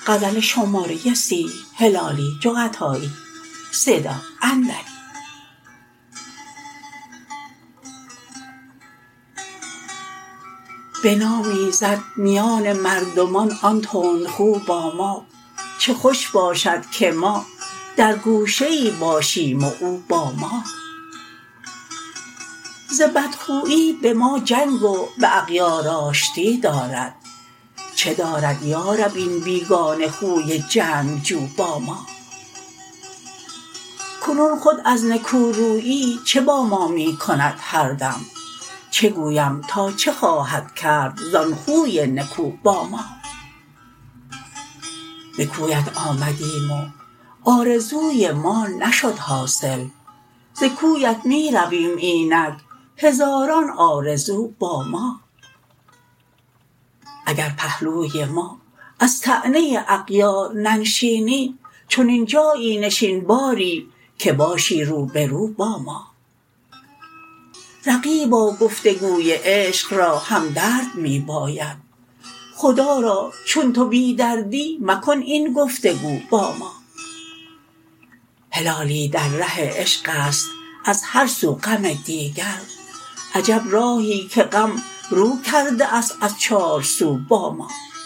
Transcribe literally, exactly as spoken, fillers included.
غزل شماره سی هلالی جغتایی صدا اندری. بنامیزد میان مردمان آن تندخو با ما، چه خوش باشد که ما در گوشه ای باشیم و او با ما. ز بدخویی به ما جنگ و به اغیار آشتی دارد، چه دارد یارب این بیگانه خوی جنگجو با ما. کنون خود از نکورویی چه با ما می کند هر دم، چه گویم تا چه خواهد کرد زان خوی نکو با ما. به کویت آمدیم و آرزوی ما نشد حاصل، ز کویت می رویم اینک هزاران آرزو با ما. اگر پهلوی ما از طعنه اغیار ننشینی، چنین جایی نشین باری که باشی رو به رو با ما. رقیبا گفتگوی عشق را همدرد می باید، خدا را چون تو بی دردی مکن این گفتگو با ما. هلالی در ره عشق است از هر سو غم دیگر، عجب راهی که غم رو کرده است از چار سو با ما.